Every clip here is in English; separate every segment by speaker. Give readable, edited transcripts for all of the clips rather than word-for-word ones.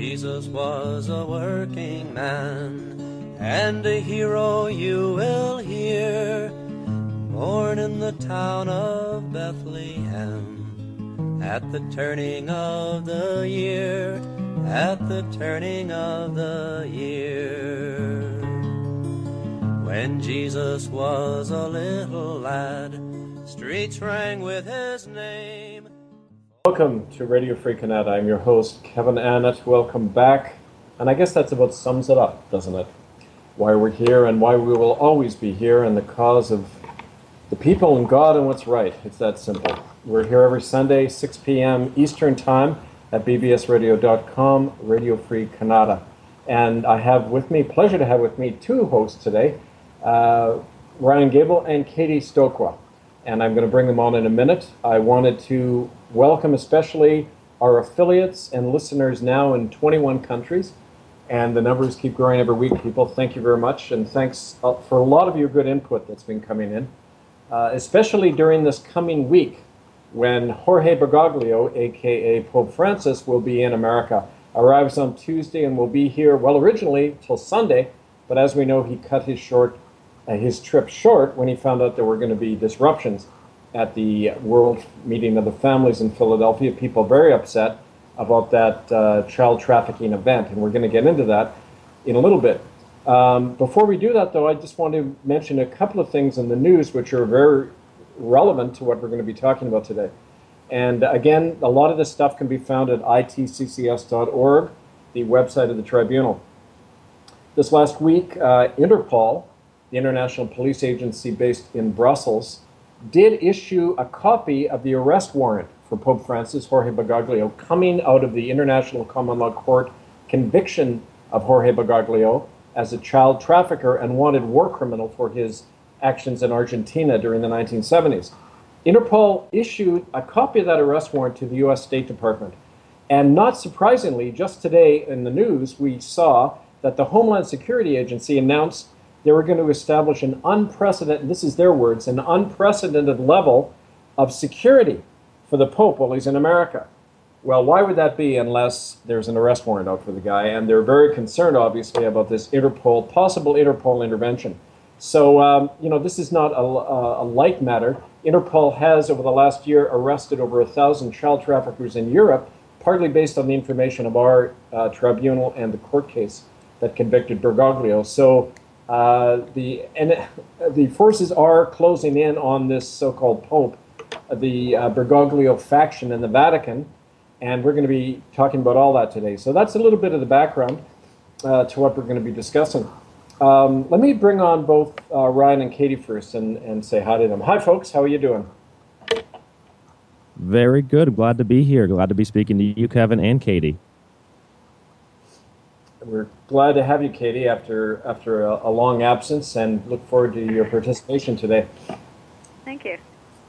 Speaker 1: Jesus was a working man, and a hero you will hear, born in the town of Bethlehem, at the turning of the year, at the turning of the year. When Jesus was a little lad, streets rang with his name.
Speaker 2: Welcome to Radio Free Canada. I'm your host, Kevin Annett. Welcome back. And I guess that's about sums it up, doesn't it? Why we're here and why we will always be here, and the cause of the people and God and what's right. It's that simple. We're here every Sunday, 6 p.m. Eastern Time at bbsradio.com, Radio Free Canada. And I have with me, pleasure to have with me, two hosts today, Ryan Gable and Katie Stokwa. And I'm going to bring them on in a minute. I wanted to welcome especially our affiliates and listeners now in 21 countries. And the numbers keep growing every week, people. Thank you very much. And thanks for a lot of your good input that's been coming in, especially during this coming week when Jorge Bergoglio, a.k.a. Pope Francis, will be in America. Arrives on Tuesday and will be here, well, originally till Sunday, but as we know, he cut his trip short when he found out there were going to be disruptions at the World Meeting of the Families in Philadelphia. People very upset about that child trafficking event, and we're going to get into that in a little bit. Before we do that, though, I just want to mention a couple of things in the news which are very relevant to what we're going to be talking about today. And again, a lot of this stuff can be found at itccs.org, the website of the Tribunal. This last week, Interpol, the international police agency based in Brussels, did issue a copy of the arrest warrant for Pope Francis, Jorge Bergoglio, coming out of the International Common Law Court conviction of Jorge Bergoglio as a child trafficker and wanted war criminal for his actions in Argentina during the 1970s. Interpol issued a copy of that arrest warrant to the U.S. State Department. And not surprisingly, just today in the news, we saw that the Homeland Security Agency announced they were going to establish an unprecedented, this is their words, an unprecedented level of security for the Pope while he's in America. Well, why would that be unless there's an arrest warrant out for the guy? And they're very concerned, obviously, about this possible Interpol intervention. So, this is not a light matter. Interpol has, over the last year, arrested over 1,000 child traffickers in Europe, partly based on the information of our tribunal and the court case that convicted Bergoglio. So the forces are closing in on this so-called Pope, the Bergoglio faction in the Vatican, and we're going to be talking about all that today. So that's a little bit of the background to what we're going to be discussing. Let me bring on both Ryan and Katie first and say hi to them. Hi, folks. How are you doing?
Speaker 3: Very good. Glad to be here. Glad to be speaking to you, Kevin, and Katie.
Speaker 2: We're glad to have you, Katie, after a long absence, and look forward to your participation today.
Speaker 4: Thank you.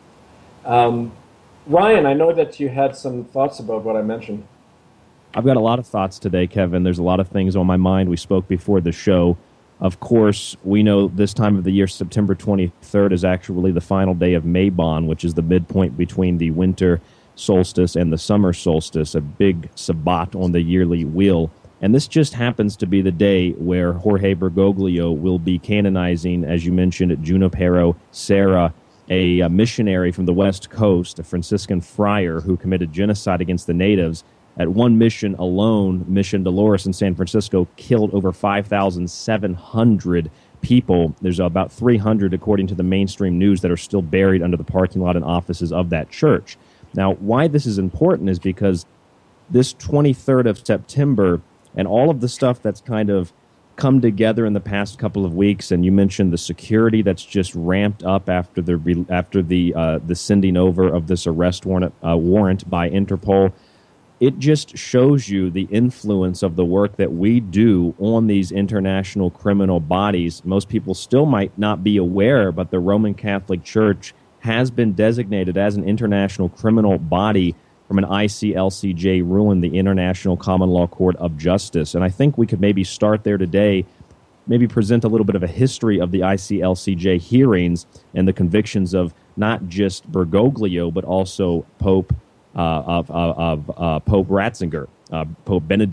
Speaker 2: Ryan, I know that you had some thoughts about what I mentioned.
Speaker 3: I've got a lot of thoughts today, Kevin. There's a lot of things on my mind. We spoke before the show. Of course, we know this time of the year, September 23rd, is actually the final day of Mabon, which is the midpoint between the winter solstice and the summer solstice, a big sabbat on the yearly wheel. And this just happens to be the day where Jorge Bergoglio will be canonizing, as you mentioned, Junipero Serra, a missionary from the West Coast, a Franciscan friar who committed genocide against the natives. At one mission alone, Mission Dolores in San Francisco, killed over 5,700 people. There's about 300, according to the mainstream news, that are still buried under the parking lot and offices of that church. Now, why this is important is because this 23rd of September and all of the stuff that's kind of come together in the past couple of weeks, and you mentioned the security that's just ramped up after the sending over of this arrest warrant by Interpol. It just shows you the influence of the work that we do on these international criminal bodies. Most people still might not be aware, but the Roman Catholic Church has been designated as an international criminal body from an ICLCJ ruling, the International Common Law Court of Justice. And I think we could maybe start there today, maybe present a little bit of a history of the ICLCJ hearings and the convictions of not just Bergoglio, but also Pope Ratzinger, Pope Benedict.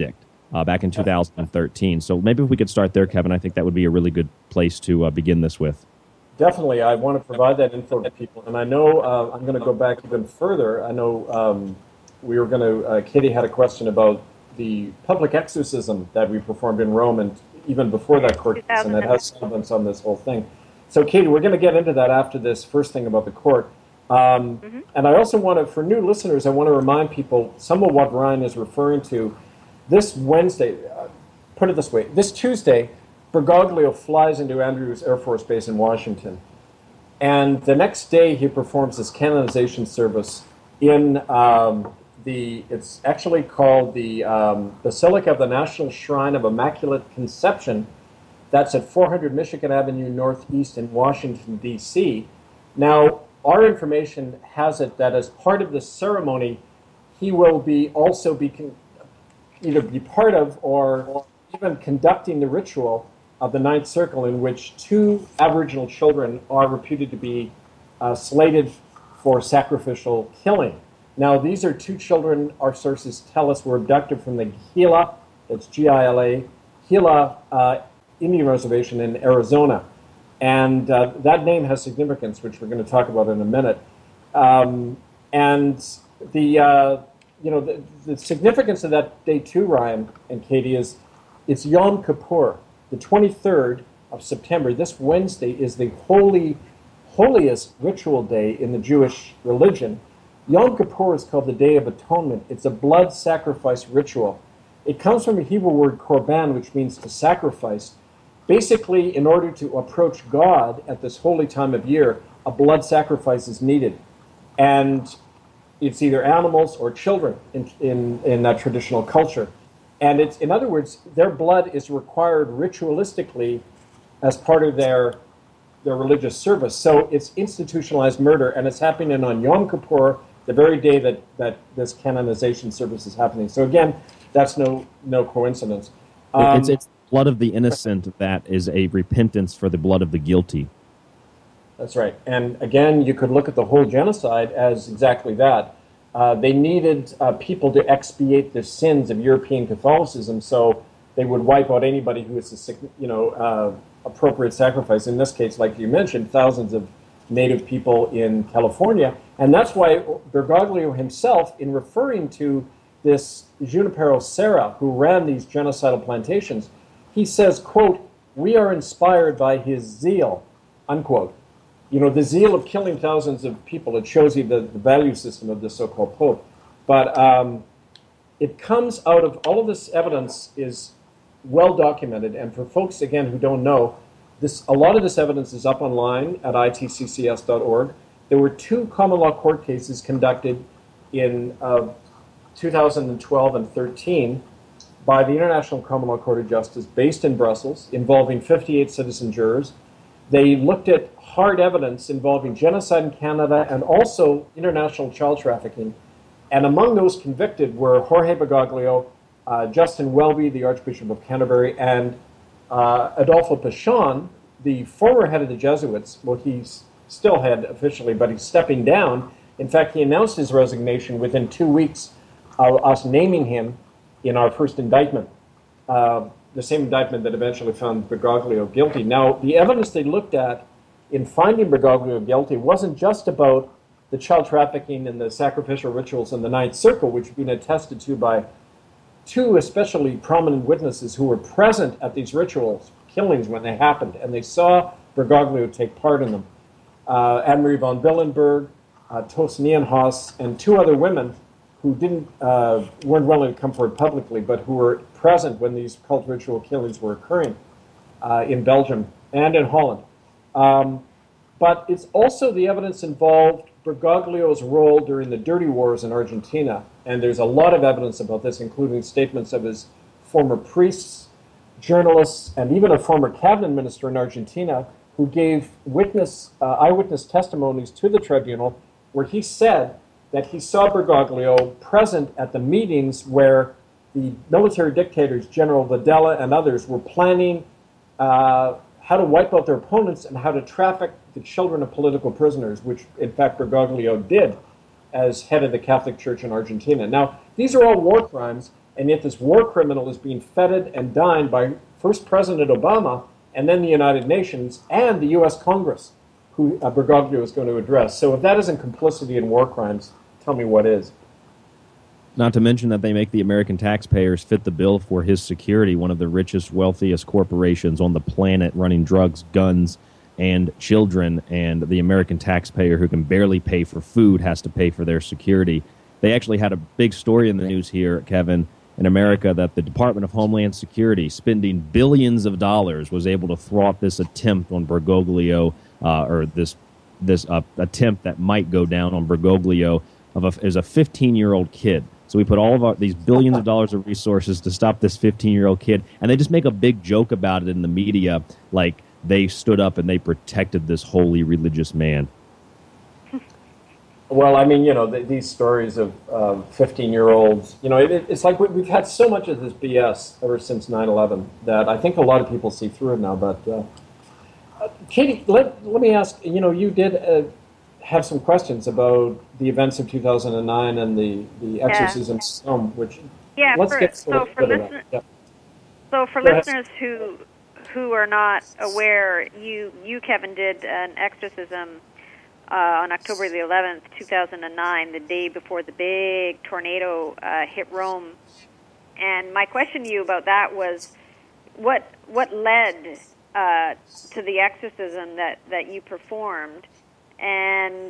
Speaker 3: back in 2013. So maybe if we could start there, Kevin, I think that would be a really good place to begin this with.
Speaker 2: Definitely, I want to provide that info to people, and I know I'm going to go back even further. I know we were going to. Katie had a question about the public exorcism that we performed in Rome, and even before that court case, and it has relevance on this whole thing. So, Katie, we're going to get into that after this first thing about the court. And I also want to, for new listeners, I want to remind people some of what Ryan is referring to. This Wednesday, put it this way, this Tuesday, Bergoglio flies into Andrews Air Force Base in Washington. And the next day, he performs his canonization service in it's actually called the Basilica of the National Shrine of Immaculate Conception. That's at 400 Michigan Avenue Northeast in Washington, D.C. Now, our information has it that as part of the ceremony, he will either be part of or even conducting the ritual of the Ninth Circle, in which 2 Aboriginal children are reputed to be slated for sacrificial killing. Now, these are 2 children, our sources tell us, were abducted from the Gila, that's Gila, Gila Indian Reservation in Arizona. And that name has significance, which we're going to talk about in a minute. And the significance of that day too, Ryan and Katie, is it's Yom Kippur. The 23rd of September, this Wednesday, is the holiest ritual day in the Jewish religion. Yom Kippur is called the Day of Atonement. It's a blood sacrifice ritual. It comes from a Hebrew word korban, which means to sacrifice. Basically, in order to approach God at this holy time of year, a blood sacrifice is needed. And it's either animals or children in that traditional culture. And it's, in other words, their blood is required ritualistically as part of their religious service. So it's institutionalized murder, and it's happening on Yom Kippur, the very day that this canonization service is happening. So again, that's no coincidence.
Speaker 3: It's blood of the innocent that is a repentance for the blood of the guilty.
Speaker 2: That's right. And again, you could look at the whole genocide as exactly that. They needed people to expiate the sins of European Catholicism, so they would wipe out anybody who was appropriate sacrifice. In this case, like you mentioned, thousands of native people in California. And that's why Bergoglio himself, in referring to this Junipero Serra, who ran these genocidal plantations, he says, quote, "We are inspired by his zeal," unquote. You know, the zeal of killing thousands of people, it shows you the value system of the so-called Pope. But it comes out of, all of this evidence is well documented. And for folks, again, who don't know, a lot of this evidence is up online at itccs.org. There were 2 common law court cases conducted in 2012 and 13 by the International Common Law Court of Justice based in Brussels, involving 58 citizen jurors. They looked at hard evidence involving genocide in Canada and also international child trafficking. And among those convicted were Jorge Bergoglio, Justin Welby, the Archbishop of Canterbury, and Adolfo Pachon, the former head of the Jesuits. Well, he's still head officially, but he's stepping down. In fact, he announced his resignation within 2 weeks of us naming him in our first indictment. The same indictment that eventually found Bergoglio guilty. Now, the evidence they looked at in finding Bergoglio guilty wasn't just about the child trafficking and the sacrificial rituals in the Ninth Circle, which have been attested to by 2 especially prominent witnesses who were present at these rituals, killings when they happened, and they saw Bergoglio take part in them. Anne-Marie von Billenberg, Tos Nienhaus, and 2 other women who weren't willing to come forward publicly, but who were present when these cult ritual killings were occurring in Belgium and in Holland. But it's also the evidence involved Bergoglio's role during the dirty wars in Argentina. And there's a lot of evidence about this, including statements of his former priests, journalists, and even a former cabinet minister in Argentina who gave eyewitness testimonies to the tribunal, where he said that he saw Bergoglio present at the meetings where the military dictators, General Videla and others, were planning how to wipe out their opponents and how to traffic the children of political prisoners, which, in fact, Bergoglio did as head of the Catholic Church in Argentina. Now, these are all war crimes, And yet this war criminal is being feted and dined by first President Obama and then the United Nations and the U.S. Congress, who Bergoglio is going to address. So if that isn't complicity in war crimes, tell me what is.
Speaker 3: Not to mention that they make the American taxpayers fit the bill for his security, one of the richest, wealthiest corporations on the planet running drugs, guns, and children, and the American taxpayer who can barely pay for food has to pay for their security. They actually had a big story in the news here, Kevin, in America, that the Department of Homeland Security, spending billions of dollars, was able to thwart this attempt on Bergoglio, or this attempt that might go down on Bergoglio as a 15-year-old kid. So we put all of these billions of dollars of resources to stop this 15-year-old kid, and they just make a big joke about it in the media, like they stood up and they protected this holy religious man.
Speaker 2: Well, I mean, these stories of 15-year-olds, it's like we've had so much of this BS ever since 9/11 that I think a lot of people see through it now. But Katie, let me ask, you did have some questions about the events of 2009 and the exorcism film, which
Speaker 4: So for listeners who are not aware, you Kevin, did an exorcism on October the 11th, 2009, the day before the big tornado hit Rome. And my question to you about that was, what led to the exorcism that you performed, and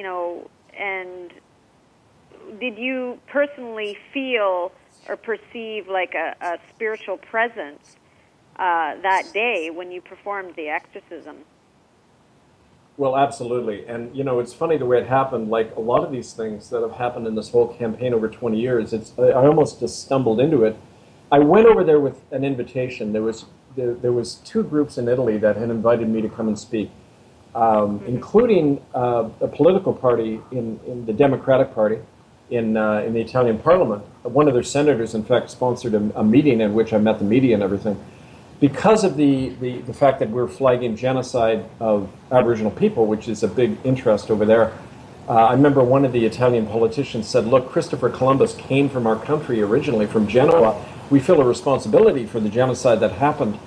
Speaker 4: did you personally feel or perceive like a spiritual presence that day when you performed the exorcism?
Speaker 2: Well, absolutely. And, it's funny the way it happened. Like a lot of these things that have happened in this whole campaign over 20 years, I almost just stumbled into it. I went over there with an invitation. There was two groups in Italy that had invited me to come and speak, including a political party in the Democratic Party in the Italian Parliament. One of their senators, in fact, sponsored a meeting in which I met the media and everything. Because of the fact that we're flagging genocide of Aboriginal people, which is a big interest over there, I remember one of the Italian politicians said, look, Christopher Columbus came from our country originally, from Genoa. We feel a responsibility for the genocide that happened.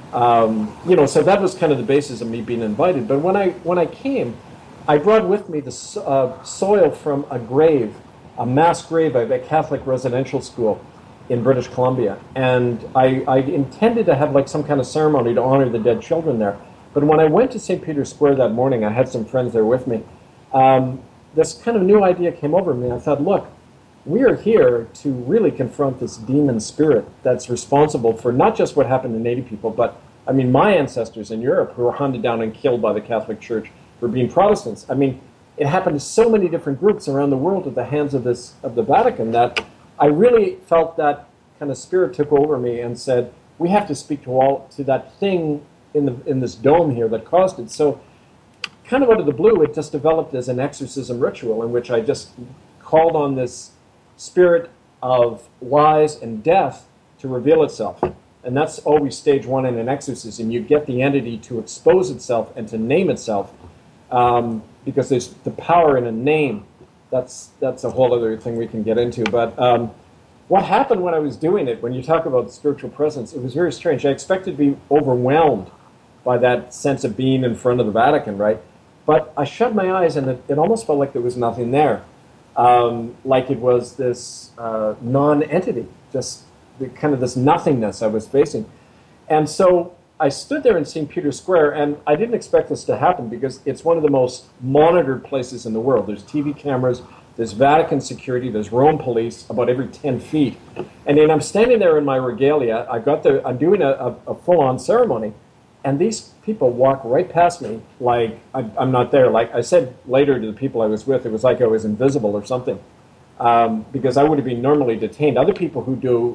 Speaker 2: So that was kind of the basis of me being invited. But when I came, I brought with me the soil from a mass grave at a Catholic residential school in British Columbia, and I intended to have like some kind of ceremony to honor the dead children there. But when I went to St. Peter's Square that morning, I had some friends there with me. This kind of new idea came over me. I thought, look, we are here to really confront this demon spirit that's responsible for not just what happened to Native people, but I mean my ancestors in Europe who were hunted down and killed by the Catholic Church for being Protestants. I mean, it happened to so many different groups around the world at the hands of the Vatican that I really felt that kind of spirit took over me and said, we have to speak to that thing in this dome here that caused it. So kind of out of the blue, it just developed as an exorcism ritual in which I just called on this spirit of lies and death to reveal itself. And that's always stage one in an exorcism. You get the entity to expose itself and to name itself, because there's the power in a name. That's a whole other thing we can get into. But what happened when I was doing it, when you talk about spiritual presence, it was very strange. I expected to be overwhelmed by that sense of being in front of the Vatican, right? But I shut my eyes, and it almost felt like there was nothing there. Like it was this non-entity, just kind of this nothingness I was facing. And so I stood there in St. Peter's Square, and I didn't expect this to happen because it's one of the most monitored places in the world. There's TV cameras, there's Vatican security, there's Rome police about every 10 feet. And then I'm standing there in my regalia. I'm doing a full-on ceremony, and these people walk right past me like I'm not there. Like I said later to the people I was with, it was like I was invisible or something, because I would have been normally detained. Other people who do,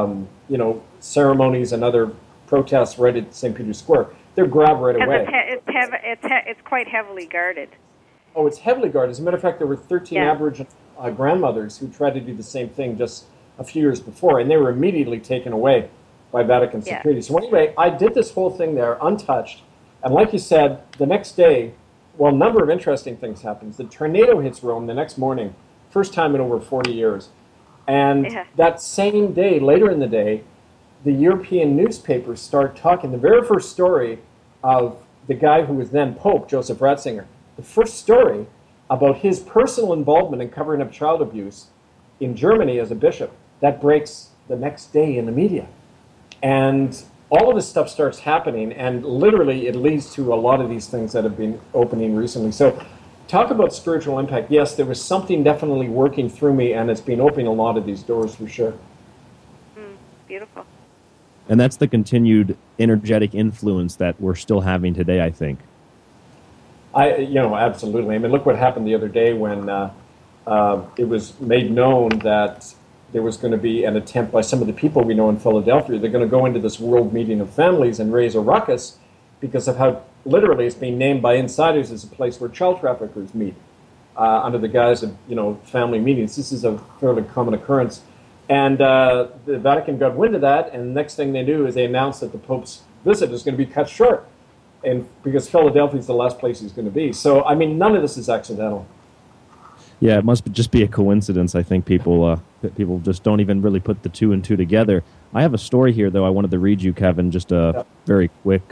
Speaker 2: ceremonies and other protests right at St. Peter's Square, they're grabbed right away.
Speaker 4: It's quite heavily guarded.
Speaker 2: Oh, it's heavily guarded. As a matter of fact, there were 13 Aboriginal grandmothers who tried to do the same thing just a few years before, and they were immediately taken away by Vatican security. So anyway, I did this whole thing there untouched, and like you said, the next day, a number of interesting things happened. The tornado hits Rome the next morning, first time in over 40 years. And that same day, later in the day, the European newspapers start talking. The very first story of the guy who was then Pope, Joseph Ratzinger, the first story about his personal involvement in covering up child abuse in Germany as a bishop, that breaks the next day in the media. And all of this stuff starts happening, and literally it leads to a lot of these things that have been opening recently. So talk about spiritual impact. Yes, there was something definitely working through me, and it's been opening a lot of these doors for sure.
Speaker 4: Beautiful.
Speaker 3: And that's the continued energetic influence that we're still having today, I think.
Speaker 2: Absolutely. I mean, look what happened the other day when it was made known that there was going to be an attempt by some of the people we know in Philadelphia. They're going to go into this World Meeting of Families and raise a ruckus because of how literally it's being named by insiders as a place where child traffickers meet under the guise of, family meetings. This is a fairly common occurrence. And the Vatican got wind of that, and the next thing they do is they announced that the Pope's visit is going to be cut short, and because Philadelphia is the last place he's going to be. So, I mean, none of this is accidental.
Speaker 3: Yeah, it must just be a coincidence. I think people just don't even really put the two and two together. I have a story here, though, I wanted to read you, Kevin, just a very quick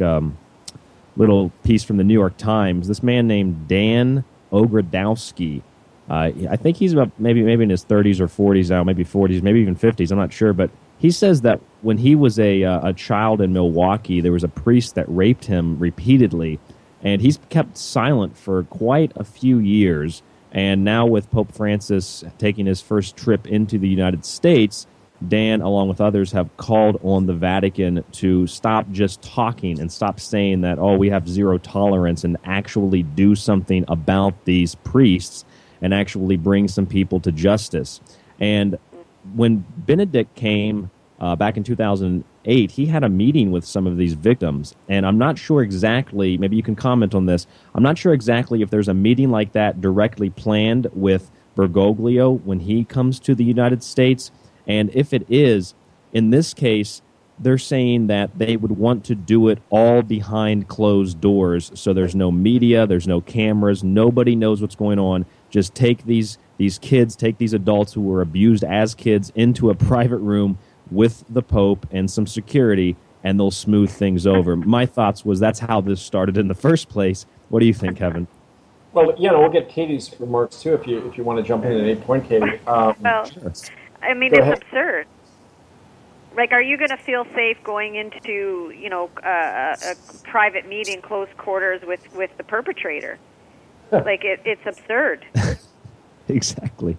Speaker 3: little piece from the New York Times. This man named Dan Ogrodowski, I think he's about maybe in his 30s or 40s now, maybe 40s, maybe even 50s, I'm not sure, but he says that when he was a child in Milwaukee, there was a priest that raped him repeatedly, and he's kept silent for quite a few years. And now with Pope Francis taking his first trip into the United States, Dan, along with others, have called on the Vatican to stop just talking and stop saying that, we have zero tolerance, and actually do something about these priests and actually bring some people to justice. And when Benedict came back in 2008, he had a meeting with some of these victims. And I'm not sure exactly, maybe you can comment on this, I'm not sure exactly if there's a meeting like that directly planned with Bergoglio when he comes to the United States. And if it is, in this case, they're saying that they would want to do it all behind closed doors. So there's no media, there's no cameras, nobody knows what's going on. Just take these kids, take these adults who were abused as kids into a private room with the Pope and some security, and they'll smooth things over. My thoughts was that's how this started in the first place. What do you think, Kevin?
Speaker 2: Well, we'll get Katie's remarks too if you want to jump in at any point, Katie.
Speaker 4: Well, I mean, it's absurd. Like, are you going to feel safe going into, a private meeting, close quarters with the perpetrator? Like, it's absurd.
Speaker 3: Exactly.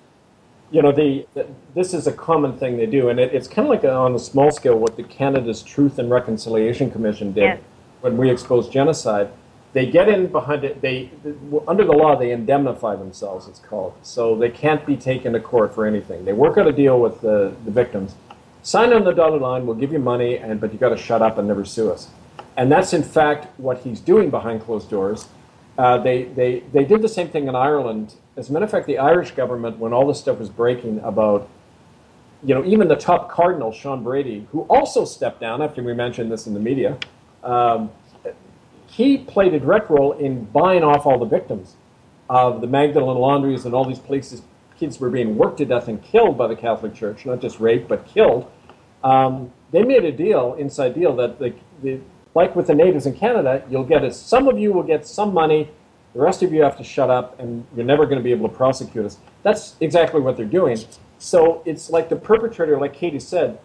Speaker 2: This is a common thing they do, and it's kind of like on a small scale what the Canada's Truth and Reconciliation Commission did when we exposed genocide. They get in behind it. Under the law, they indemnify themselves, it's called. So they can't be taken to court for anything. They work out a deal with the victims. Sign on the dotted line, we'll give you money, but you got to shut up and never sue us. And that's, in fact, what he's doing behind closed doors. They did the same thing in Ireland. As a matter of fact, the Irish government, when all this stuff was breaking about, even the top cardinal, Sean Brady, who also stepped down after we mentioned this in the media, he played a direct role in buying off all the victims of the Magdalene laundries and all these places. Kids were being worked to death and killed by the Catholic Church, not just raped, but killed. They made a inside deal, that like with the natives in Canada, some of you will get some money, the rest of you have to shut up, and you're never going to be able to prosecute us. That's exactly what they're doing. So it's like the perpetrator, like Katie said,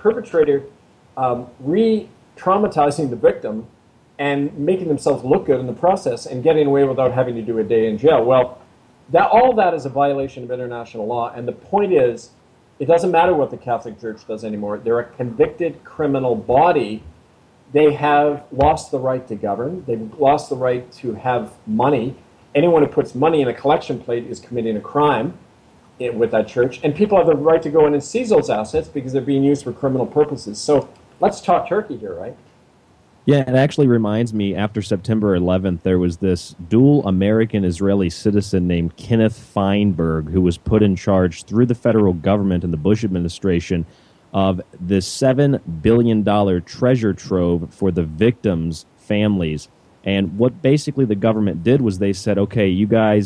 Speaker 2: re-traumatizing the victim and making themselves look good in the process and getting away without having to do a day in jail. Well, all that is a violation of international law, and the point is, it doesn't matter what the Catholic Church does anymore. They're a convicted criminal body. They have lost the right to govern. They've lost the right to have money. Anyone who puts money in a collection plate is committing a crime with that church, and people have the right to go in and seize those assets because they're being used for criminal purposes. So let's talk Turkey here, right?
Speaker 3: Yeah, it actually reminds me, after September 11th, there was this dual American-Israeli citizen named Kenneth Feinberg who was put in charge through the federal government and the Bush administration of this $7 billion treasure trove for the victims' families. And what basically the government did was they said, okay, you guys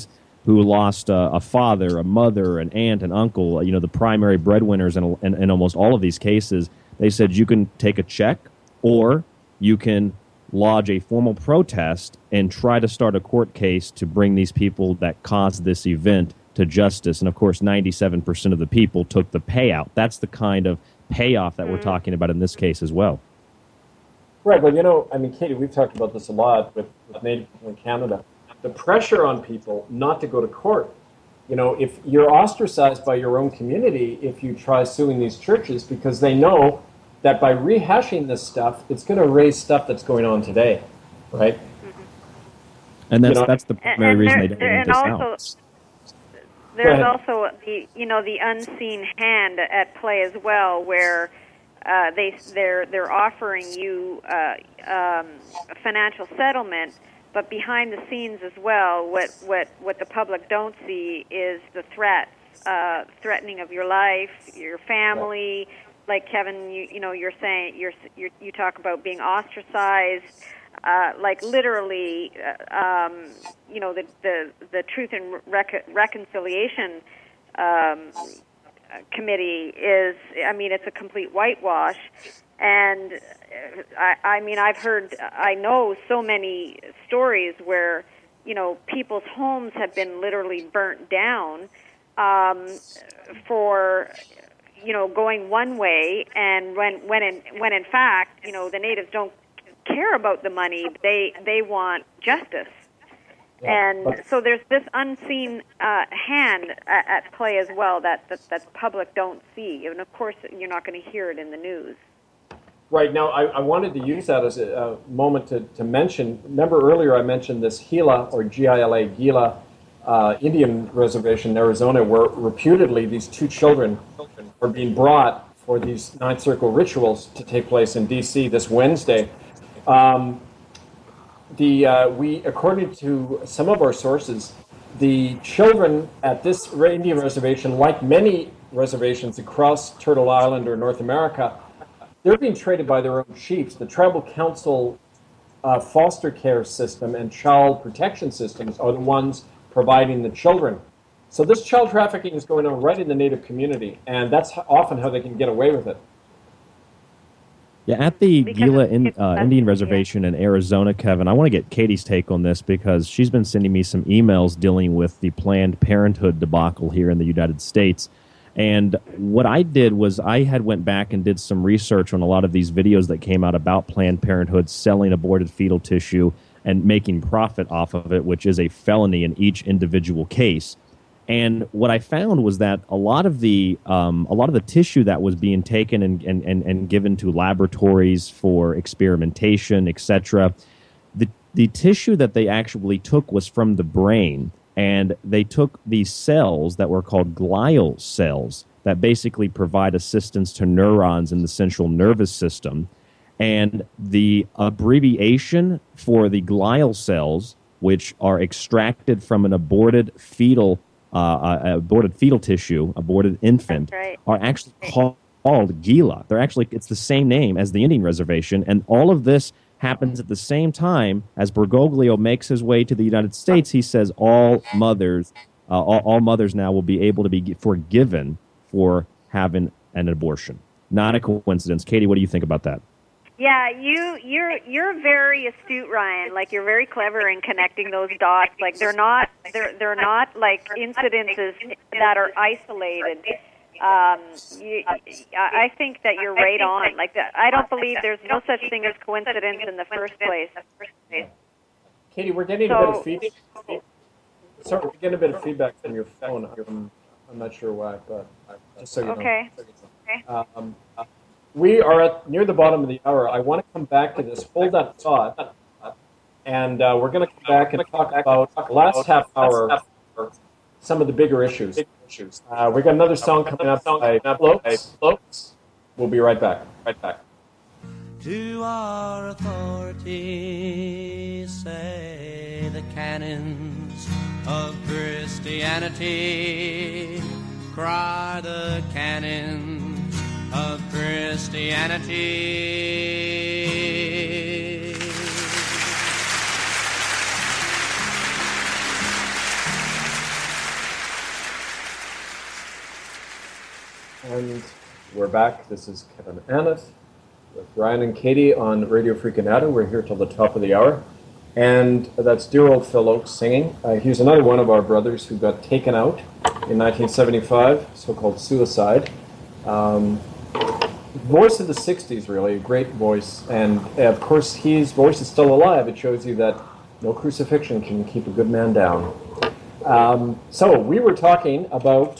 Speaker 3: who lost a father, a mother, an aunt, an uncle, the primary breadwinners in almost all of these cases, they said you can take a check or you can lodge a formal protest and try to start a court case to bring these people that caused this event to justice. And, of course, 97% of the people took the payout. That's the kind of payoff that we're talking about in this case as well.
Speaker 2: Right, but Katie, we've talked about this a lot with Native people in Canada. The pressure on people not to go to court. If you're ostracized by your own community if you try suing these churches, because they know that by rehashing this stuff, it's going to raise stuff that's going on today, right?
Speaker 3: And that's the primary reason they don't want this out.
Speaker 4: There's also the unseen hand at play as well, where they're offering you a financial settlement, but behind the scenes as well, what the public don't see is the threats, threatening of your life, your family. Like Kevin, you're saying you talk about being ostracized. Like literally, the Truth and Reconciliation Committee is, it's a complete whitewash. And I know so many stories where, people's homes have been literally burnt down for, going one way, and when in fact, the natives don't care about the money, they want justice. Yeah, and so there's this unseen hand at play as well that the public don't see, and of course you're not going to hear it in the news.
Speaker 2: Right. Now, I wanted to use that as a moment to mention, remember earlier I mentioned this Gila, or G-I-L-A, Gila Indian reservation in Arizona, where reputedly these two children are being brought for these Ninth Circle rituals to take place in D.C. this Wednesday. According to some of our sources, the children at this Indian reservation, like many reservations across Turtle Island or North America, they're being treated by their own chiefs. The Tribal Council foster care system and child protection systems are the ones providing the children. So this child trafficking is going on right in the Native community, and that's often how they can get away with it.
Speaker 3: Yeah, at the Gila Indian Reservation in Arizona, Kevin, I want to get Katie's take on this because she's been sending me some emails dealing with the Planned Parenthood debacle here in the United States. And what I did was I had went back and did some research on a lot of these videos that came out about Planned Parenthood selling aborted fetal tissue and making profit off of it, which is a felony in each individual case. And what I found was that a lot of the tissue that was being taken and given to laboratories for experimentation, etc., the tissue that they actually took was from the brain. And they took these cells that were called glial cells that basically provide assistance to neurons in the central nervous system. And the abbreviation for the glial cells, which are extracted from an aborted fetal tissue, aborted infant, are actually called Gila. It's the same name as the Indian reservation, and all of this happens at the same time as Bergoglio makes his way to the United States. He says all mothers now will be able to be forgiven for having an abortion. Not a coincidence. Katie, what do you think about that?
Speaker 4: Yeah, you're very astute, Ryan. Like, you're very clever in connecting those dots. Like, they're not like incidences that are isolated. I think that you're right on. Like, I don't believe there's no such thing as coincidence in the first place.
Speaker 2: Katie, we're getting a bit of feedback. Sorry, we're getting a bit of feedback from your phone. I'm not sure why, but just so you know.
Speaker 4: Okay.
Speaker 2: We are near the bottom of the hour. I want to come back to this. Hold that thought. And we're going to come back and talk about the last half hour, some of the bigger issues. We got another song coming up by Floats. We'll be right back.
Speaker 1: To our authorities say the canons of Christianity, cry the canons of Christianity.
Speaker 2: And we're back. This is Kevin Annett with Ryan and Katie on Radio Free Canada. We're here till the top of the hour. And that's dear old Phil Oakes singing. He's another one of our brothers who got taken out in 1975, so-called suicide. Voice of the 60s, really, a great voice. And, of course, his voice is still alive. It shows you that no crucifixion can keep a good man down. So we were talking about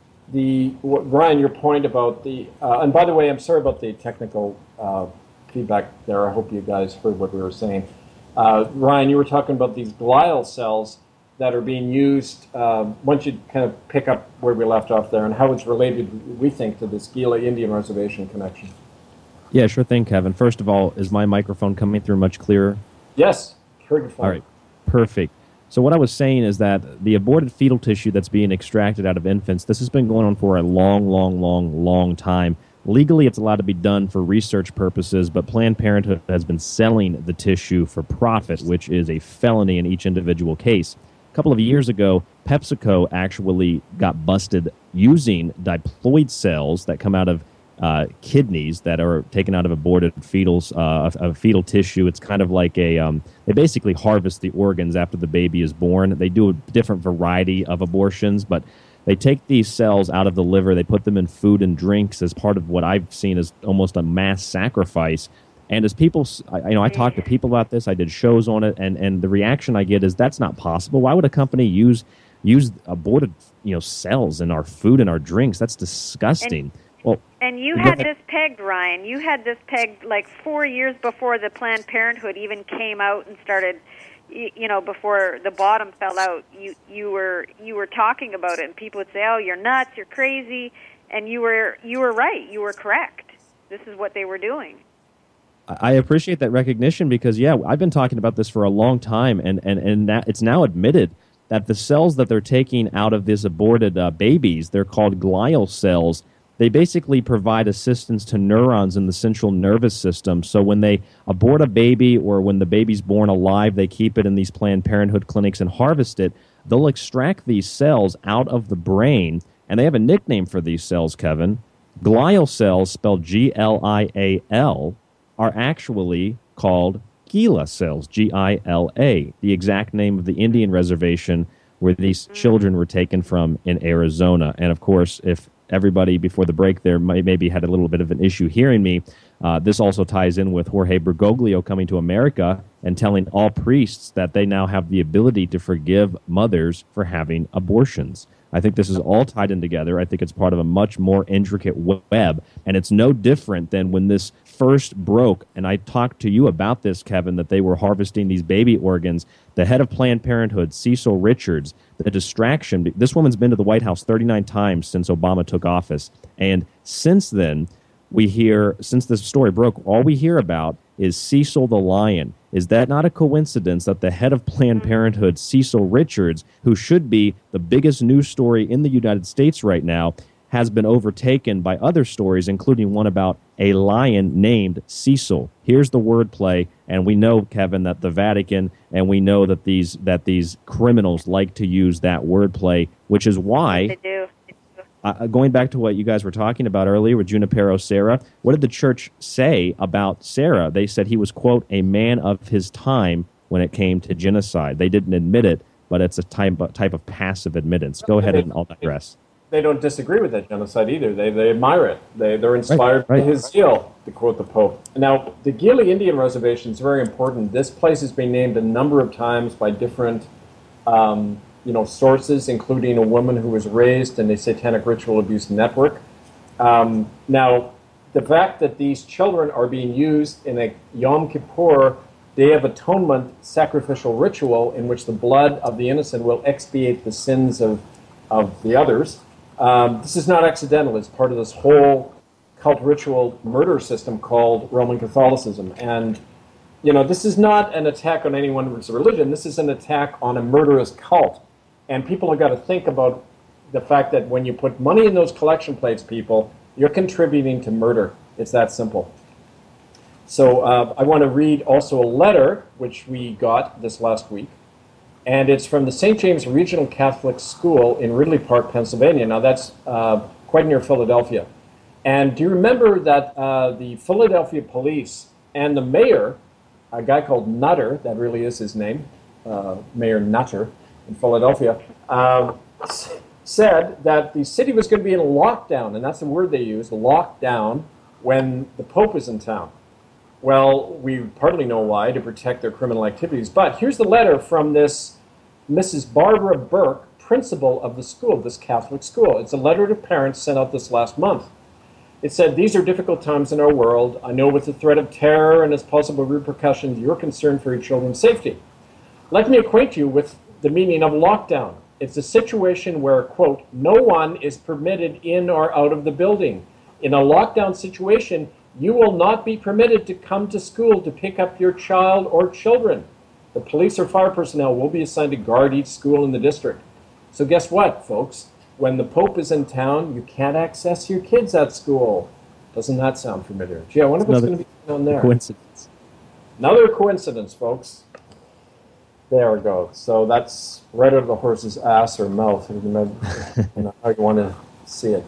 Speaker 2: Ryan, your point about the, and by the way, I'm sorry about the technical feedback there. I hope you guys heard what we were saying. Ryan, you were talking about these glial cells that are being used. Why don't you kind of pick up where we left off there and how it's related, we think, to this Gila Indian Reservation connection?
Speaker 3: Yeah, sure thing, Kevin. First of all, is my microphone coming through much clearer?
Speaker 2: Yes, very fine.
Speaker 3: All right, perfect. So what I was saying is that the aborted fetal tissue that's being extracted out of infants, this has been going on for a long time. Legally, it's allowed to be done for research purposes, but Planned Parenthood has been selling the tissue for profit, which is a felony in each individual case. A couple of years ago, PepsiCo actually got busted using diploid cells that come out of kidneys that are taken out of aborted fetals, of fetal tissue. It's kind of like they basically harvest the organs after the baby is born. They do a different variety of abortions, but they take these cells out of the liver, they put them in food and drinks as part of what I've seen as almost a mass sacrifice. And as people, I talk to people about this, I did shows on it, and the reaction I get is that's not possible. Why would a company use aborted cells in our food and our drinks? That's disgusting.
Speaker 4: And you had this pegged, Ryan. You had this pegged like 4 years before the Planned Parenthood even came out and started, before the bottom fell out. You were talking about it, and people would say, "Oh, you're nuts, you're crazy," and you were right. You were correct. This is what they were doing.
Speaker 3: I appreciate that recognition because, yeah, I've been talking about this for a long time, and that it's now admitted that the cells that they're taking out of these aborted babies, they're called glial cells. They basically provide assistance to neurons in the central nervous system. So when they abort a baby or when the baby's born alive, they keep it in these Planned Parenthood clinics and harvest it. They'll extract these cells out of the brain, and they have a nickname for these cells, Kevin. Glial cells, spelled G-L-I-A-L, are actually called Gila cells, G-I-L-A, the exact name of the Indian reservation where these children were taken from in Arizona. And, of course, if everybody before the break there maybe had a little bit of an issue hearing me, this also ties in with Jorge Bergoglio coming to America and telling all priests that they now have the ability to forgive mothers for having abortions. I think this is all tied in together. I think it's part of a much more intricate web, and it's no different than when this first broke, and I talked to you about this, Kevin, that they were harvesting these baby organs. The head of Planned Parenthood, Cecil Richards, the distraction, this woman's been to the White House 39 times since Obama took office, and since then, since this story broke, all we hear about is Cecil the Lion. Is that not a coincidence that the head of Planned Parenthood, Cecil Richards, who should be the biggest news story in the United States right now, has been overtaken by other stories, including one about a lion named Cecil? Here's the wordplay, and we know, Kevin, that the Vatican, and we know that these criminals like to use that wordplay, which is why...
Speaker 4: They do.
Speaker 3: Going back to what you guys were talking about earlier with Junipero Serra, what did the church say about Serra? They said he was, quote, a man of his time when it came to genocide. They didn't admit it, but it's a type of passive admittance. Go ahead and I'll digress.
Speaker 2: They don't disagree with that genocide either. They admire it. They're inspired by his zeal, to quote the Pope. Now, the Gila Indian Reservation is very important. This place has been named a number of times by different sources, including a woman who was raised in a satanic ritual abuse network. Now, the fact that these children are being used in a Yom Kippur, Day of Atonement sacrificial ritual in which the blood of the innocent will expiate the sins of the others, this is not accidental. It's part of this whole cult ritual murder system called Roman Catholicism. And, this is not an attack on anyone's religion. This is an attack on a murderous cult. And people have got to think about the fact that when you put money in those collection plates, people, you're contributing to murder. It's that simple. So I want to read also a letter which we got this last week. And it's from the St. James Regional Catholic School in Ridley Park, Pennsylvania. Now that's quite near Philadelphia. And do you remember that the Philadelphia police and the mayor, a guy called Nutter, that really is his name, Mayor Nutter in Philadelphia, said that the city was going to be in a lockdown, and that's the word they used, lockdown, when the Pope is in town. Well, we partly know why, to protect their criminal activities. But here's the letter from this Mrs. Barbara Burke, principal of the school, this Catholic school. It's a letter to parents sent out this last month. It said, "These are difficult times in our world. I know with the threat of terror and its possible repercussions, you're concerned for your children's safety. Let me acquaint you with the meaning of lockdown. It's a situation where, quote, no one is permitted in or out of the building. In a lockdown situation, you will not be permitted to come to school to pick up your child or children. The police or fire personnel will be assigned to guard each school in the district." So guess what, folks? When the Pope is in town, you can't access your kids at school. Doesn't that sound familiar? Gee, I wonder what's going to be going on there.
Speaker 3: Coincidence.
Speaker 2: Another coincidence, folks. There we go. So that's right out of the horse's ass or mouth, how you want to see it.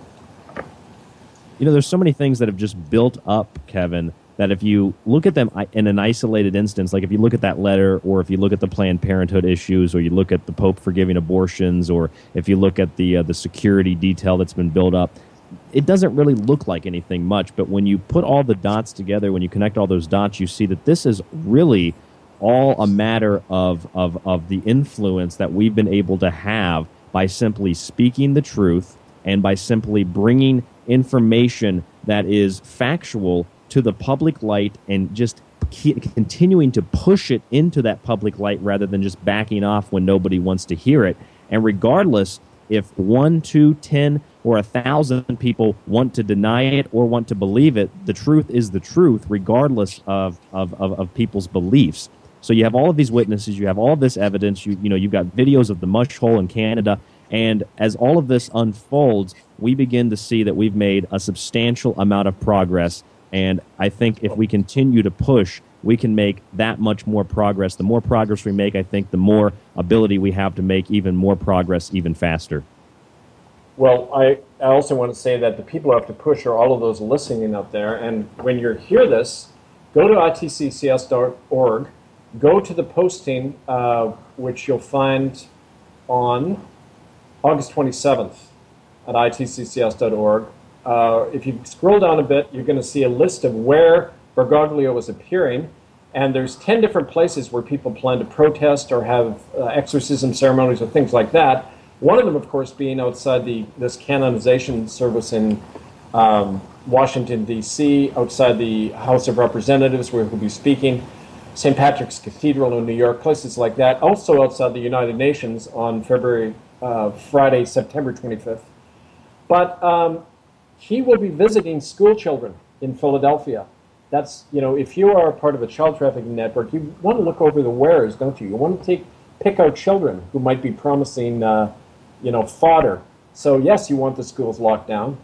Speaker 3: You know, there's so many things that have just built up, Kevin, that if you look at them in an isolated instance, like if you look at that letter, or if you look at the Planned Parenthood issues, or you look at the Pope forgiving abortions, or if you look at the security detail that's been built up, it doesn't really look like anything much. But when you put all the dots together, when you connect all those dots, you see that this is really all a matter of the influence that we've been able to have by simply speaking the truth and by simply bringing information that is factual to the public light and just continuing to push it into that public light rather than just backing off when nobody wants to hear it. And regardless if 1, 2, 10, or 1,000 people want to deny it or want to believe it, the truth is the truth regardless of people's beliefs. So you have all of these witnesses, you have all of this evidence, you've got videos of the mush hole in Canada, and as all of this unfolds, we begin to see that we've made a substantial amount of progress. And I think if we continue to push, we can make that much more progress. The more progress we make, I think the more ability we have to make even more progress even faster.
Speaker 2: Well, I also want to say that the people who have to push are all of those listening out there. And when you hear this, go to itccs.org, go to the posting, which you'll find on August 27th at itccs.org. If you scroll down a bit, you're going to see a list of where Bergoglio is appearing, and there's 10 different places where people plan to protest or have exorcism ceremonies or things like that. One of them, of course, being outside this canonization service in Washington, D.C., outside the House of Representatives, where he'll be speaking, St. Patrick's Cathedral in New York, places like that. Also outside the United Nations on Friday, September 25th. But he will be visiting school children in Philadelphia. That's, if you are a part of a child trafficking network, you want to look over the wheres, don't you? You want to pick out children who might be promising, fodder. So yes, you want the schools locked down.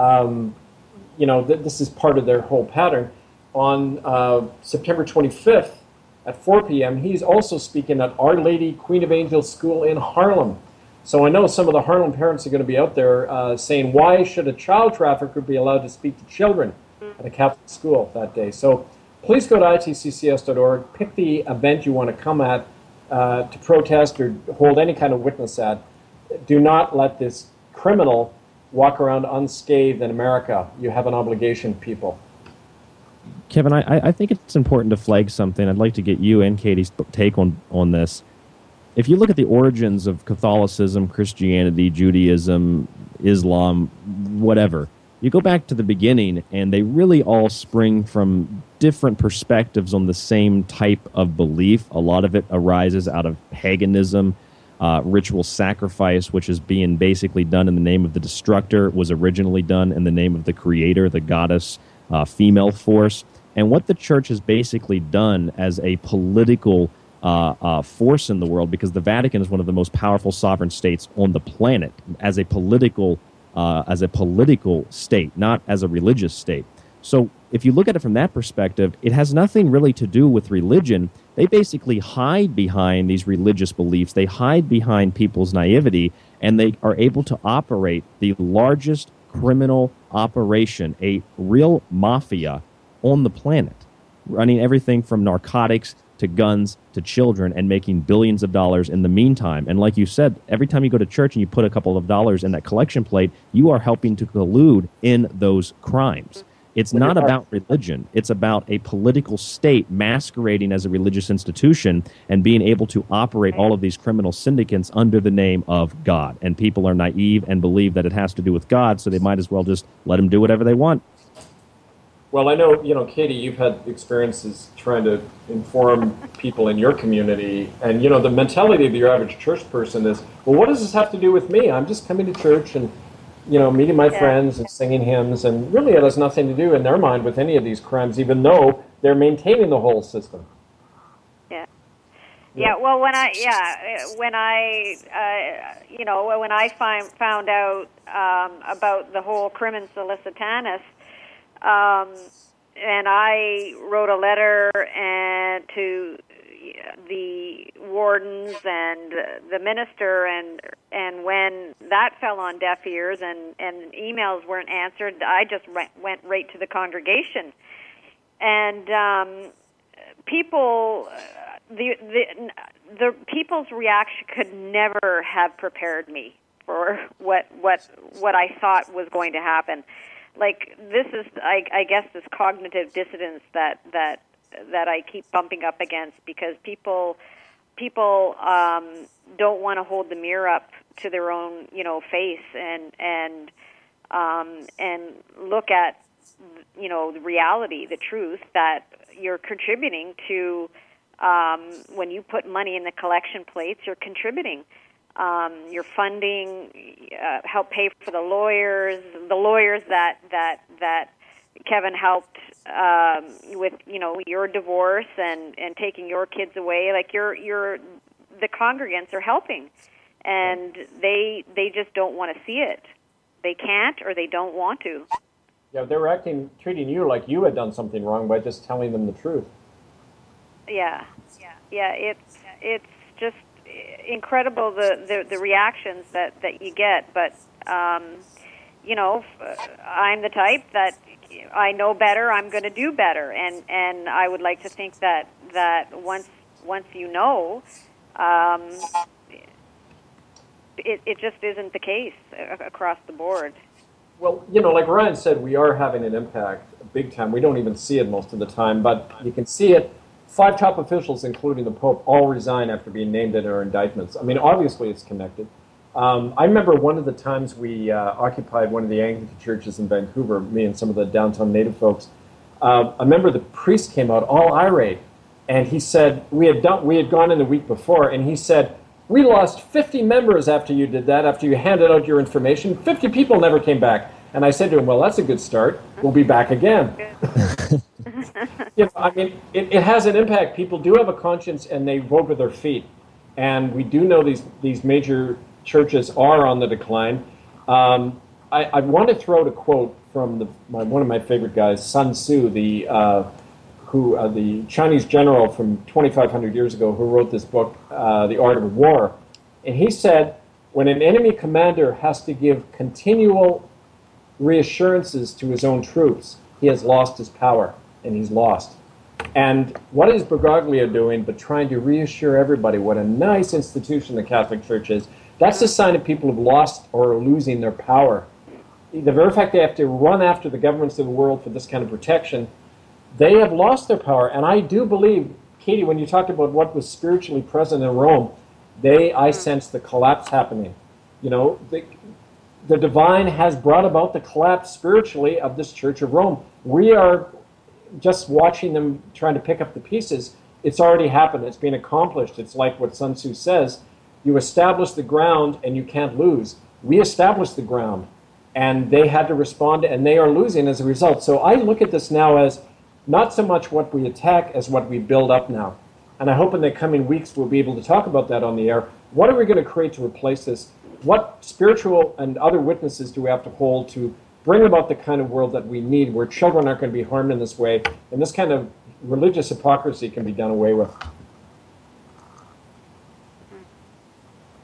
Speaker 2: This is part of their whole pattern. On September 25th at 4 p.m., he's also speaking at Our Lady Queen of Angels School in Harlem. So I know some of the Harlem parents are going to be out there saying, why should a child trafficker be allowed to speak to children at a Catholic school that day? So please go to itccs.org, pick the event you want to come at to protest or hold any kind of witness at. Do not let this criminal walk around unscathed in America. You have an obligation, people.
Speaker 3: Kevin, I think it's important to flag something. I'd like to get you and Katie's take on this. If you look at the origins of Catholicism, Christianity, Judaism, Islam, whatever, you go back to the beginning, and they really all spring from different perspectives on the same type of belief. A lot of it arises out of paganism. Ritual sacrifice, which is being basically done in the name of the destructor, was originally done in the name of the creator, the goddess, female force. And what the church has basically done as a political force in the world, because the Vatican is one of the most powerful sovereign states on the planet, as a political state, not as a religious state. So if you look at it from that perspective, it has nothing really to do with religion. They basically hide behind these religious beliefs. They hide behind people's naivety, and they are able to operate the largest criminal operation, a real mafia on the planet, running everything from narcotics to guns to children and making billions of dollars in the meantime. And like you said, every time you go to church and you put a couple of dollars in that collection plate, you are helping to collude in those crimes. It's not about religion. It's about a political state masquerading as a religious institution and being able to operate all of these criminal syndicates under the name of God. And people are naive and believe that it has to do with God, so they might as well just let them do whatever they want.
Speaker 2: Well, I know, Katie, you've had experiences trying to inform people in your community, and, the mentality of your average church person is, well, what does this have to do with me? I'm just coming to church and, meeting my friends and singing hymns, and really it has nothing to do in their mind with any of these crimes, even though they're maintaining the whole system.
Speaker 4: Yeah. Well, when I found out about the whole crimen solicitanis, and I wrote a letter to the wardens and the minister, and when that fell on deaf ears and emails weren't answered, I just went right to the congregation, and people. The people's reaction could never have prepared me for what I thought was going to happen. Like, this is, I guess, this cognitive dissonance that I keep bumping up against, because people don't want to hold the mirror up to their own face and look at the reality, the truth that you're contributing to. When you put money in the collection plates, you're contributing. You're funding, help pay for the lawyers that Kevin helped with, your divorce and taking your kids away. Like, the congregants are helping, and they just don't want to see it. They can't, or they don't want to.
Speaker 2: Yeah, they were treating you like you had done something wrong by just telling them the truth.
Speaker 4: Yeah. It's just incredible the reactions that you get, but I'm the type that I know better. I'm going to do better, and I would like to think that once it just isn't the case across the board.
Speaker 2: Well, like Ryan said, we are having an impact big time. We don't even see it most of the time, but you can see it. 5 top officials, including the Pope, all resign after being named in our indictments. I mean, obviously it's connected. I remember one of the times we occupied one of the Anglican churches in Vancouver, me and some of the downtown Native folks. I remember the priest came out all irate, and he said, we had gone in the week before, and he said, we lost 50 members after you did that, after you handed out your information. 50 people never came back. And I said to him, well, that's a good start. We'll be back again. I mean, it has an impact. People do have a conscience, and they vote with their feet. And we do know these major churches are on the decline. I want to throw out a quote from one of my favorite guys, Sun Tzu, the Chinese general from 2,500 years ago, who wrote this book, The Art of War. And he said, when an enemy commander has to give continual reassurances to his own troops, he has lost his power, and he's lost. And what is Bergoglio doing but trying to reassure everybody what a nice institution the Catholic Church is? That's a sign of people who've lost or are losing their power. The very fact they have to run after the governments of the world for this kind of protection, they have lost their power. And I do believe, Katie, when you talked about what was spiritually present in Rome, I sense the collapse happening. The divine has brought about the collapse spiritually of this Church of Rome. We are just watching them trying to pick up the pieces. It's already happened. It's been accomplished. It's like what Sun Tzu says, you establish the ground and you can't lose. We established the ground, and they had to respond, and they are losing as a result. So I look at this now as not so much what we attack as what we build up now. And I hope in the coming weeks we'll be able to talk about that on the air. What are we going to create to replace this? What spiritual and other witnesses do we have to hold to bring about the kind of world that we need, where children aren't going to be harmed in this way, and this kind of religious hypocrisy can be done away with?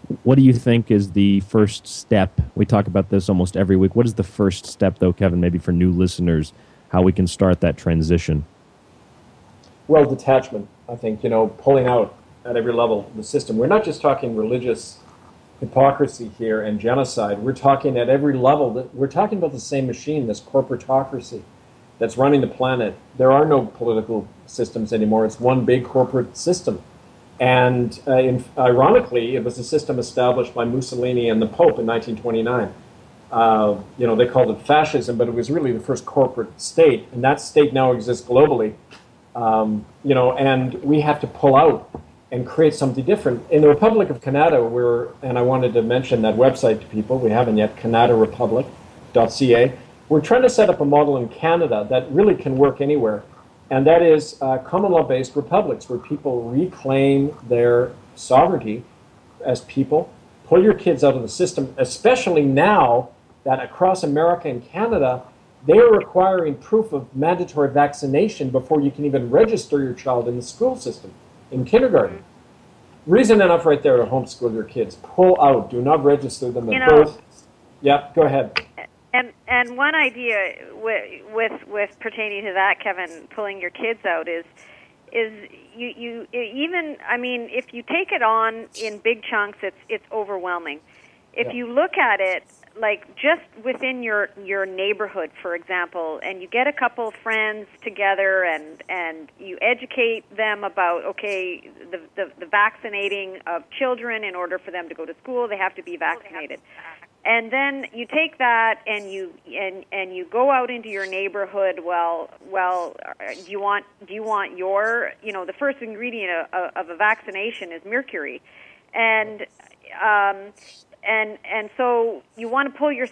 Speaker 3: What do you think is the first step? We talk about this almost every week. What is the first step, though, Kevin, maybe for new listeners, how we can start that transition?
Speaker 2: Well, detachment, I think, pulling out at every level of the system. We're not just talking religious hypocrisy here and genocide. We're talking at every level. We're talking about the same machine, this corporatocracy that's running the planet. There are no political systems anymore. It's one big corporate system. And ironically, it was a system established by Mussolini and the Pope in 1929. They called it fascism, but it was really the first corporate state. And that state now exists globally. And we have to pull out and create something different. In the Republic of Canada, and I wanted to mention that website to people, we haven't yet, canadarepublic.ca. We're trying to set up a model in Canada that really can work anywhere, and that is common law-based republics where people reclaim their sovereignty as people. Pull your kids out of the system, especially now that across America and Canada, they are requiring proof of mandatory vaccination before you can even register your child in the school system, in kindergarten. Reason enough right there to homeschool your kids. Pull out. Do not register them at birth. Yeah, go ahead.
Speaker 4: And one idea with pertaining to that, Kevin, pulling your kids out is you even, I mean, if you take it on in big chunks, it's overwhelming. If you look at it like just within your neighborhood, for example, and you get a couple of friends together and you educate them about, okay, the vaccinating of children, in order for them to go to school, they have to be vaccinated. And then you take that and you go out into your neighborhood. Well, do you want your, the first ingredient of a vaccination is mercury, and so you want to pull your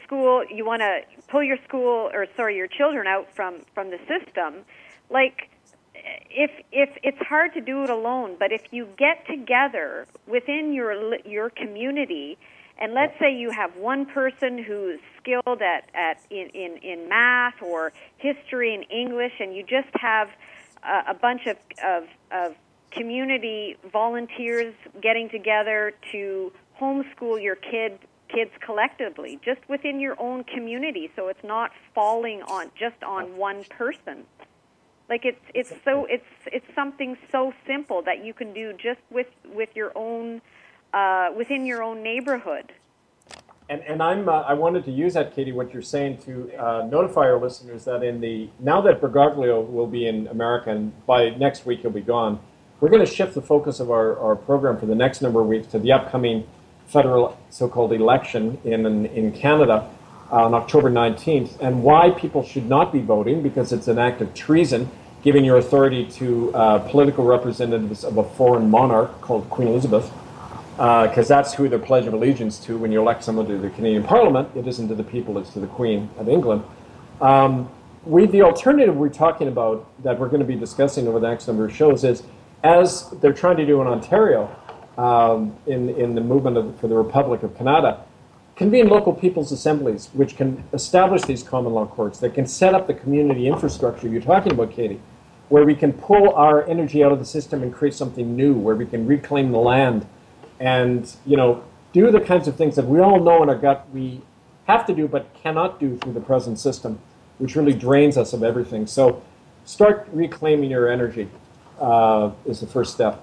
Speaker 4: children out from the system. Like, if it's hard to do it alone, but if you get together within your community. And let's say you have one person who's skilled in math or history and English, and you just have a bunch of community volunteers getting together to homeschool your kids collectively, just within your own community, so it's not falling on one person. Like it's something so simple that you can do just with your own. Within your own neighborhood.
Speaker 2: And I wanted to use that, Katie, what you're saying, to notify our listeners that now that Bergoglio will be in America, and by next week he'll be gone, we're going to shift the focus of our program for the next number of weeks to the upcoming federal so-called election in Canada on October 19th, and why people should not be voting, because it's an act of treason, giving your authority to political representatives of a foreign monarch called Queen Elizabeth. Because that's who they pledge of allegiance to when you elect someone to the Canadian Parliament. It isn't to the people, it's to the Queen of England. The alternative we're talking about that we're going to be discussing over the next number of shows is, as they're trying to do in Ontario, in the movement for the Republic of Canada, convene local people's assemblies, which can establish these common law courts, that can set up the community infrastructure you're talking about, Katie, where we can pull our energy out of the system and create something new, where we can reclaim the land, and, do the kinds of things that we all know in our gut we have to do but cannot do through the present system, which really drains us of everything. So start reclaiming your energy is the first step.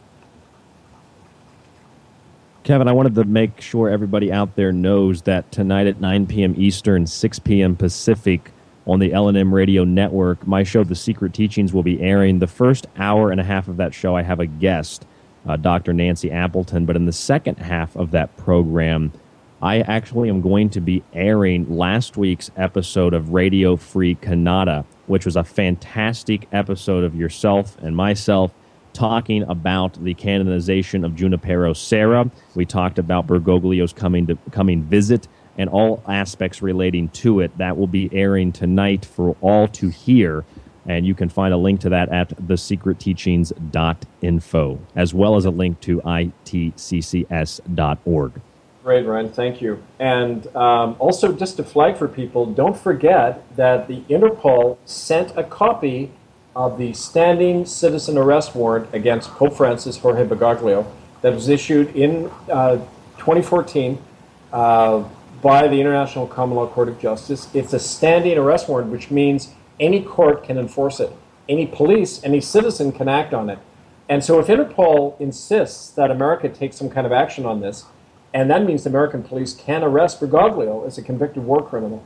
Speaker 3: Kevin, I wanted to make sure everybody out there knows that tonight at 9 p.m. Eastern, 6 p.m. Pacific, on the L&M Radio Network, my show, The Secret Teachings, will be airing. The first hour and a half of that show, I have a guest, Dr. Nancy Appleton, but in the second half of that program, I actually am going to be airing last week's episode of Radio Free Canada, which was a fantastic episode of yourself and myself talking about the canonization of Junipero Serra. We talked about Bergoglio's coming visit and all aspects relating to it. That will be airing tonight for all to hear. And you can find a link to that at thesecretteachings.info, as well as a link to itccs.org.
Speaker 2: Great, Ryan. Thank you. And also, just to flag for people, don't forget that the Interpol sent a copy of the standing citizen arrest warrant against Pope Francis Jorge Bergoglio that was issued in 2014 by the International Common Law Court of Justice. It's a standing arrest warrant, which means any court can enforce it. Any police, any citizen can act on it. And so if Interpol insists that America take some kind of action on this, and that means the American police can arrest Bergoglio as a convicted war criminal,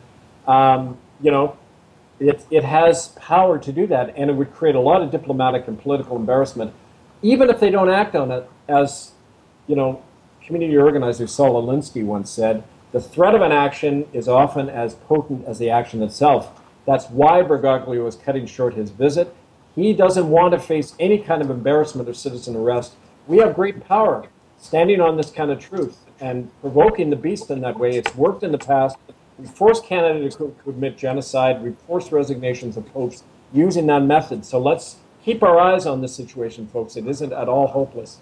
Speaker 2: it has power to do that, and it would create a lot of diplomatic and political embarrassment, even if they don't act on it. As community organizer Saul Alinsky once said, the threat of an action is often as potent as the action itself. That's why Bergoglio is cutting short his visit. He doesn't want to face any kind of embarrassment or citizen arrest. We have great power standing on this kind of truth and provoking the beast in that way. It's worked in the past. We forced Canada to admit genocide. We forced resignations of popes using that method. So let's keep our eyes on this situation, folks. It isn't at all hopeless.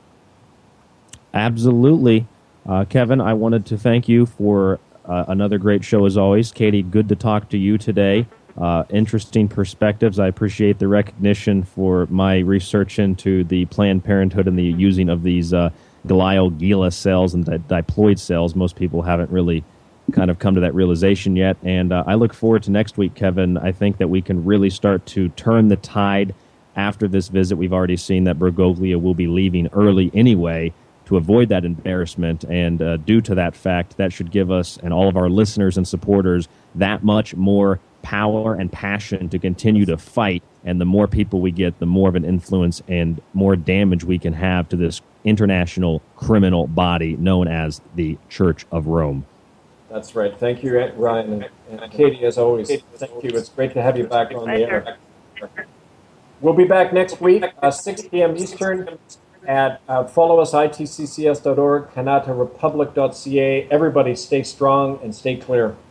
Speaker 3: Absolutely. Kevin, I wanted to thank you for another great show as always. Katie, good to talk to you today. Interesting perspectives. I appreciate the recognition for my research into the Planned Parenthood and the using of these glial cells and diploid cells. Most people haven't really kind of come to that realization yet. And I look forward to next week, Kevin. I think that we can really start to turn the tide after this visit. We've already seen that Bergoglio will be leaving early anyway to avoid that embarrassment. And due to that fact, that should give us and all of our listeners and supporters that much more power and passion to continue to fight. And the more people we get, the more of an influence and more damage we can have to this international criminal body known as the Church of Rome.
Speaker 2: That's right. Thank you, Ryan. And Katie, as always, thank you. It's great to have you back on the air. We'll be back next week, 6 p.m. Eastern. Follow us, itccs.org, kanatarepublic.ca. Everybody stay strong and stay clear.